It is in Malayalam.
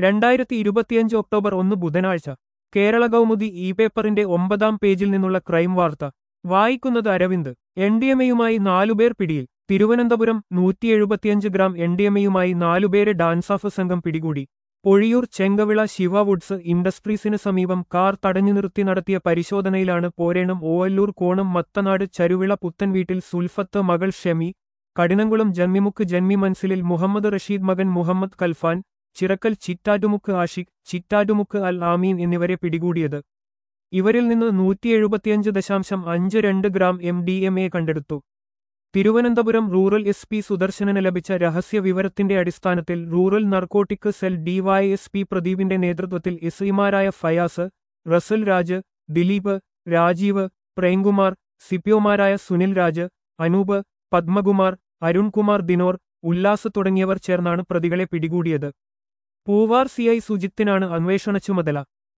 2025 ഒക്ടോബർ 1 ബുധനാഴ്ച കേരള കൗമുദി ഇ പേപ്പറിന്റെ 9-ാം പേജിൽ നിന്നുള്ള ക്രൈം വാർത്ത വായിക്കുന്നത് അരവിന്ദ്. എൻഡിഎംഎയുമായി 4 പേർ പിടിയിൽ. തിരുവനന്തപുരം 175 ഗ്രാം എൻഡിഎംഎയുമായി 4 പേരെ ഡാൻസാഫ് സംഘം പിടികൂടി. പൊഴിയൂർ ചെങ്കവിള ശിവ വുഡ്സ് ഇൻഡസ്ട്രീസിന് സമീപം കാർ തടഞ്ഞു നിർത്തി നടത്തിയ പരിശോധനയിലാണ് പോരേണം ഓവല്ലൂർ കോണം മത്തനാട് ചരുവിള പുത്തൻവീട്ടിൽ സുൽഫത്ത് മകൾ ഷെമി, കഠിനംകുളം ജന്മിമുക്ക് ജന്മി മൻസിലിൽ മുഹമ്മദ് റഷീദ് മകൻ മുഹമ്മദ് കൽഫാൻ, ചിറക്കൽ ചിറ്റാറ്റുമുക്ക് ആഷിഖ്, ചിറ്റാറ്റുമുക്ക് അൽ ആമീൻ എന്നിവരെ പിടികൂടിയത്. ഇവരിൽ നിന്ന് 175.52 ഗ്രാം MDMA കണ്ടെടുത്തു. തിരുവനന്തപുരം റൂറൽ SP സുദർശനന് ലഭിച്ച രഹസ്യ വിവരത്തിന്റെ അടിസ്ഥാനത്തിൽ റൂറൽ നർക്കോട്ടിക് സെൽ DYSP പ്രദീപിന്റെ നേതൃത്വത്തിൽ എസ്ഐമാരായ ഫയാസ്, റസൽ രാജ്, ദിലീപ്, രാജീവ്, പ്രേംകുമാർ, സിപിഒമാരായ സുനിൽ രാജ്, അനൂപ്, പത്മകുമാർ, അരുൺകുമാർ ദിനോർ, ഉല്ലാസ് തുടങ്ങിയവർ ചേർന്നാണ് പ്രതികളെ പിടികൂടിയത്. പൂവാർ CI സുജിത്തിനാണ് അന്വേഷണ ചുമതല.